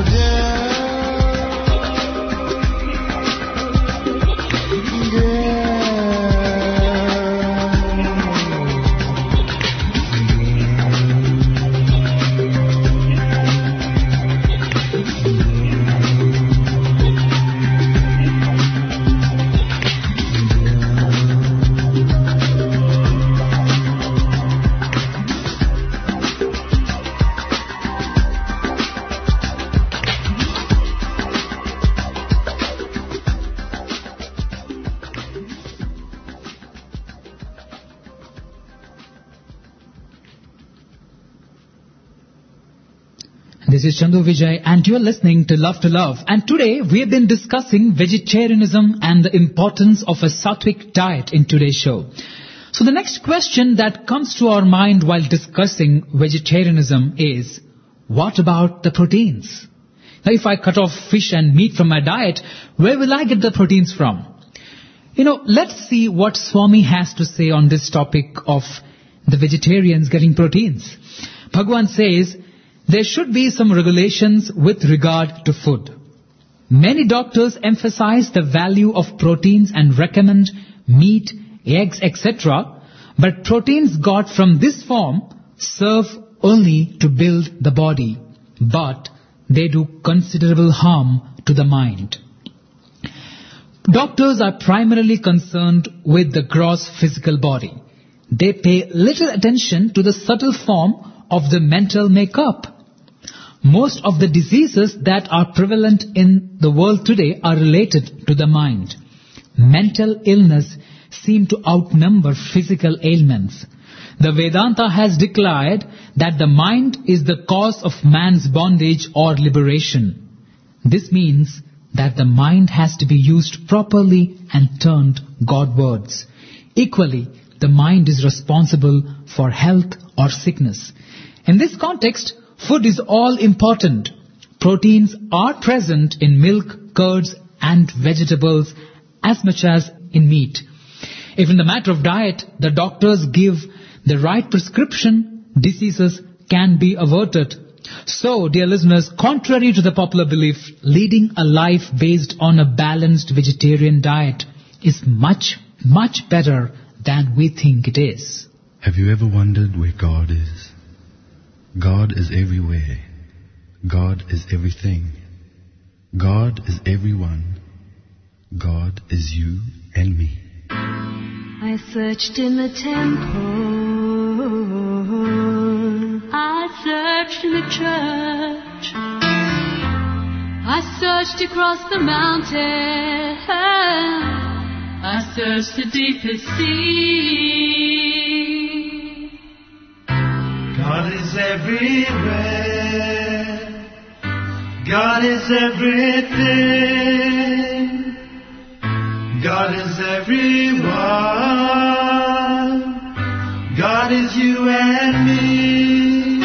This is Chandu Vijay and you are listening to Love to Love. And today we have been discussing vegetarianism and the importance of a sattvic diet in today's show. So the next question that comes to our mind while discussing vegetarianism is, what about the proteins? Now if I cut off fish and meat from my diet, where will I get the proteins from? You know, let's see what Swami has to say on this topic of the vegetarians getting proteins. Bhagwan says, there should be some regulations with regard to food. Many doctors emphasize the value of proteins and recommend meat eggs, et cetera, but proteins got from this form serve only to build the body, but they do considerable harm to the mind. Doctors are primarily concerned with the gross physical body. They pay little attention to the subtle form of the mental makeup. Most of the diseases that are prevalent in the world today are related to the mind. Mental illness seem to outnumber physical ailments. The Vedanta has declared that the mind is the cause of man's bondage or liberation. This means that the mind has to be used properly and turned Godwards. Equally, the mind is responsible for health or sickness. In this context, food is all important. Proteins are present in milk, curds, and vegetables as much as in meat. If in the matter of diet, the doctors give the right prescription, diseases can be averted. So, dear listeners, contrary to the popular belief, leading a life based on a balanced vegetarian diet is much, much better than we think it is. Have you ever wondered where God is? God is everywhere. God is everything. God is everyone. God is you and me. I searched in the temple, I searched in the church, I searched across the mountain, I searched the deepest sea. God is everywhere. God is everything. God is everyone. God is you and me.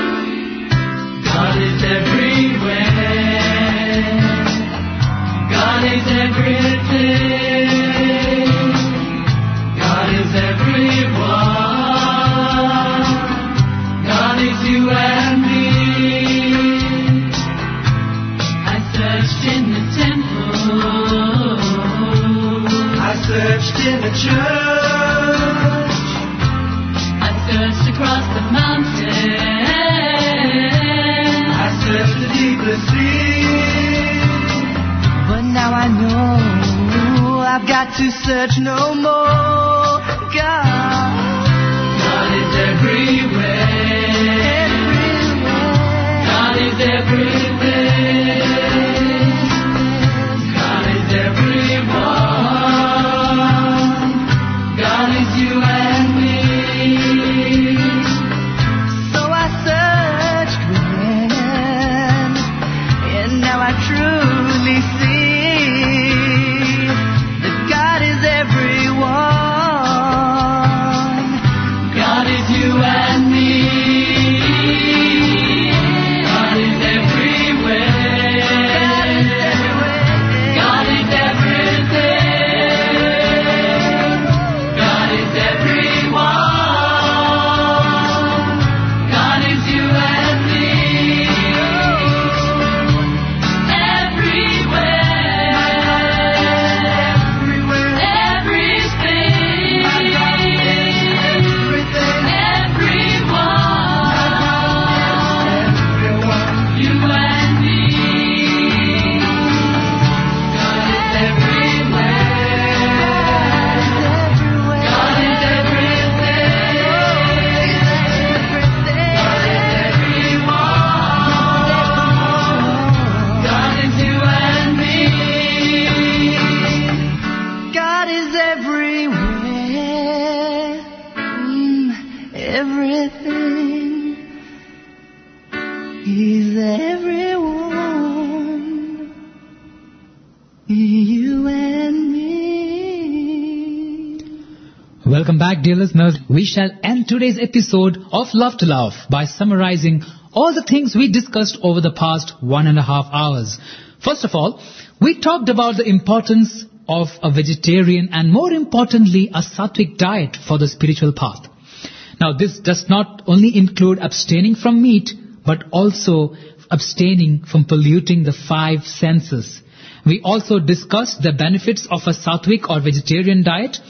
God is everywhere. God is everything. God is everyone. God is you and me. I searched in the temple, I searched in the church, I searched across the mountain, I searched the deepest sea. But now I know I've got to search no more. God, God is everywhere. Everywhere. God is everything. God is everyone. God is you and me. So I searched within, and now I truly see that God is everyone. God is you and me. God is everywhere. God is everything. God is everyone. God is you and me. Everywhere. Everything. Everyone. You and me. God is everywhere. God is everything. God is everyone. God is you and me. God is everywhere. Mm, everything. He's everyone. You and me. Welcome back, dear listeners. We shall end today's episode of Love to Love by summarizing all the things we discussed over the past one and a half hours. First of all, we talked about the importance of a vegetarian and, more importantly, a sattvic diet for the spiritual path. Now, this does not only include abstaining from meat, but also abstaining from polluting the five senses. We also discussed the benefits of a sattvic or vegetarian diet,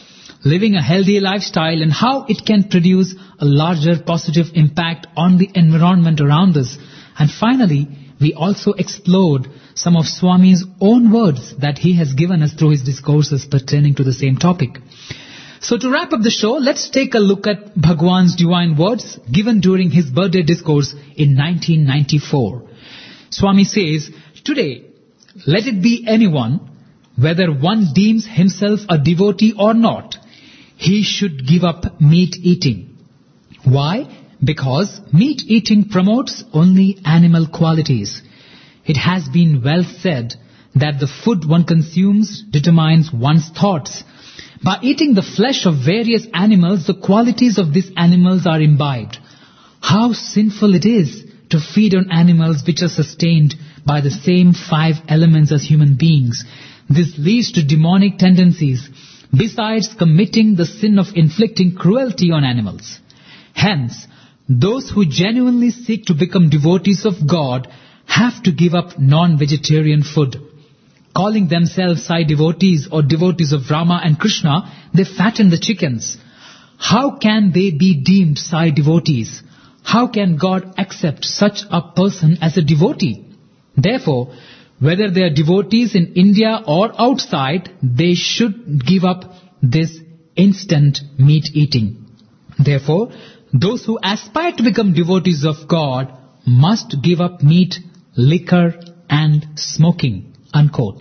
living a healthy lifestyle and how it can produce a larger positive impact on the environment around us. And finally, we also explored some of Swami's own words that he has given us through his discourses pertaining to the same topic. So to wrap up the show, let's take a look at Bhagwan's divine words given during his birthday discourse in nineteen ninety-four. Swami says, "Today, let it be anyone, whether one deems himself a devotee or not, he should give up meat eating. Why? Because meat eating promotes only animal qualities. It has been well said that the food one consumes determines one's thoughts. By eating the flesh of various animals, the qualities of these animals are imbibed. How sinful it is to feed on animals which are sustained by the same five elements as human beings. This leads to demonic tendencies, besides committing the sin of inflicting cruelty on animals. Hence, those who genuinely seek to become devotees of God have to give up non-vegetarian food. Calling themselves Sai devotees or devotees of Rama and Krishna, they fatten the chickens. How can they be deemed Sai devotees? How can God accept such a person as a devotee? Therefore, whether they are devotees in India or outside, they should give up this instant meat eating. Therefore, those who aspire to become devotees of God must give up meat, liquor and smoking." Unquote.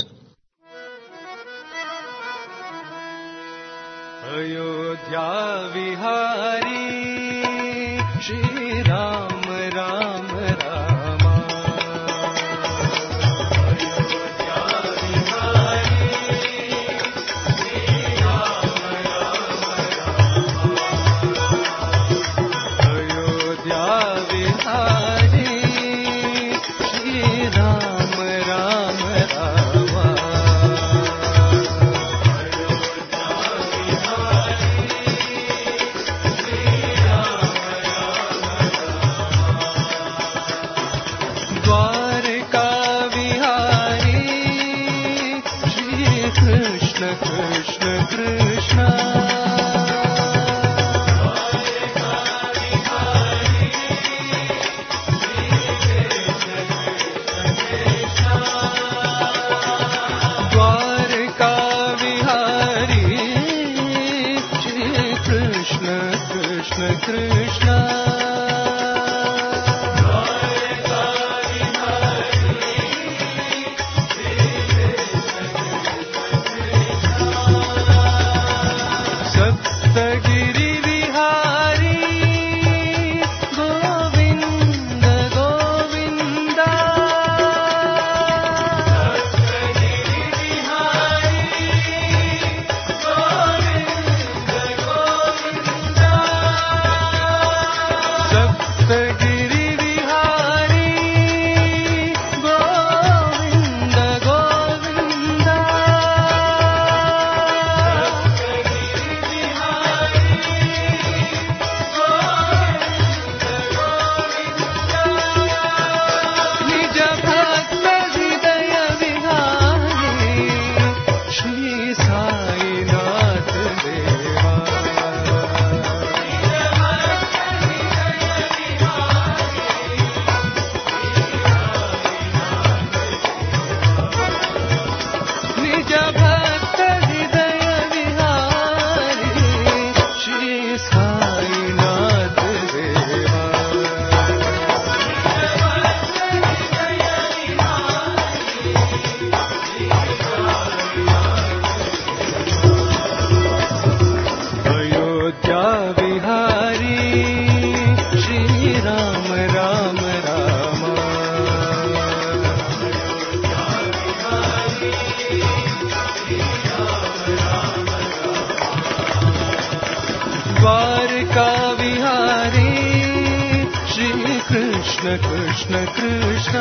Ayodhya Vihari Shri Ram Ram Rama Ayodhya Vihari Shri Ram Ram Rama Ayodhya Vihari Shri Ram Ram Rama Krishna Krishna Dwarka Vihari Shri Krishna Krishna Krishna Saptagiri Vihari Govinda Govinda Saptagiri Vihari Govinda Govinda Saptagiri Vihari Govinda Govinda Dwarka Vihari Shri Krishna Krishna Krishna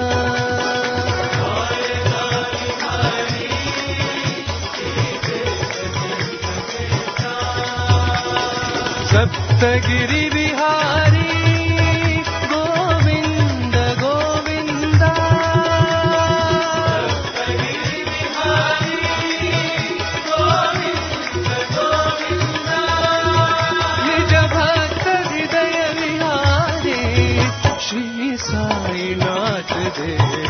Saptagiri Vihari Govinda Govinda Saptagiri Vihari Govinda Govinda Radhe